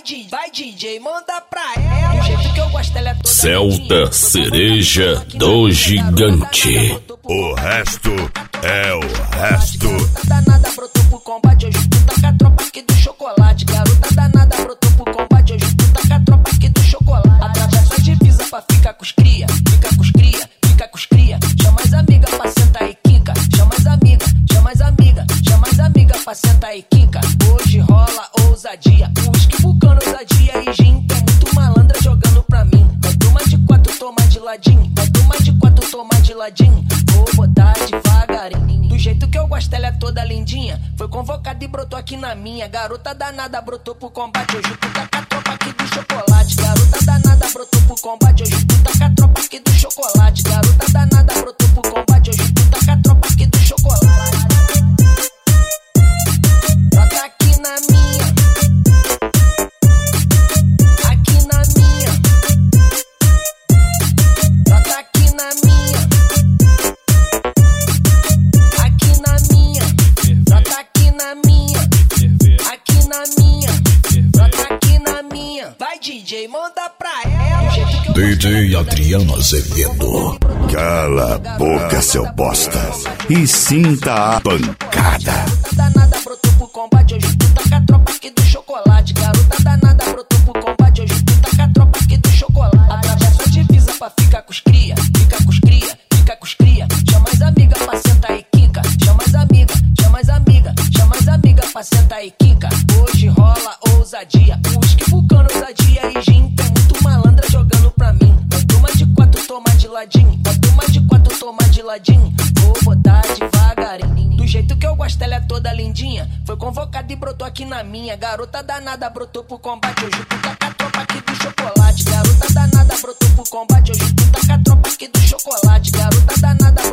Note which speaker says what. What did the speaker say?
Speaker 1: vai DJ, manda pra ela. Do jeito que eu gosto, ela é toda
Speaker 2: Celta Cereja do Gigante.
Speaker 3: O resto é o resto.
Speaker 1: Garota danada brotou pro combate, hoje tu tá com a tropa aqui do chocolate. Garota danada brotou pro combate, hoje tu tá com a tropa aqui do chocolate. Atravessa a divisa pra ficar com os cria, fica com os cria, fica com os cria. Chama as amigas pra sentar e quica, chama as amigas, chama as amigas, chama as amigas pra sentar e quica. Hoje rola ousadia, uísque vulcano, ousadia e gin. Tem muito malandra jogando pra mim. Vai tomar de 4, toma de ladinho. Vai tomar de 4, toma de ladinho. Vou botar devagarinho. Do jeito que eu gosto, ela é toda lindinha. Foi convocada e brotou aqui na minha. Garota danada brotou pro combate, hoje tu tá com a tropa aqui do chocolate. Garota danada brotou pro combate, hoje tu tá com a tropa aqui do chocolate. Garota danada brotou pro combate, hoje tu tá com a tropa aqui do chocolate. Brota aqui na minha, aqui na minha. Brota aqui na minha, aqui na minha. Brota aqui na minha, aqui na minha. Brota aqui na minha. Vai DJ, manda pra ela.
Speaker 2: DJ Adriano Azevedo.
Speaker 3: Cala a boca, seu bosta, e sinta a pancada.
Speaker 1: Garota danada brotou pro combate, hoje tu tá com a tropa aqui do chocolate. Garota danada brotou pro combate, hoje tu tá com a tropa aqui do chocolate. Atravessa a divisa pra ficar com os cria, fica com os cria, fica com os cria. Chama as amigas pra sentar e quica, chama as amigas, chama as amigas, chama as amigas pra sentar e quica. Hoje rola ousadia, uísque vulcano, ousadia e gin. Tem muito malandra jogando pra mim. Vai tomar de 4, toma de ladinho. Vai tomar de 4, toma de ladinho. Vou botar devagarinho. Do jeito que eu gosto, ela é toda lindinha. Foi convocada e brotou aqui na minha. Garota danada brotou pro combate, hoje tu tá com a tropa aqui do chocolate. Garota danada brotou pro combate, hoje tu tá com a tropa aqui do chocolate. Garota danada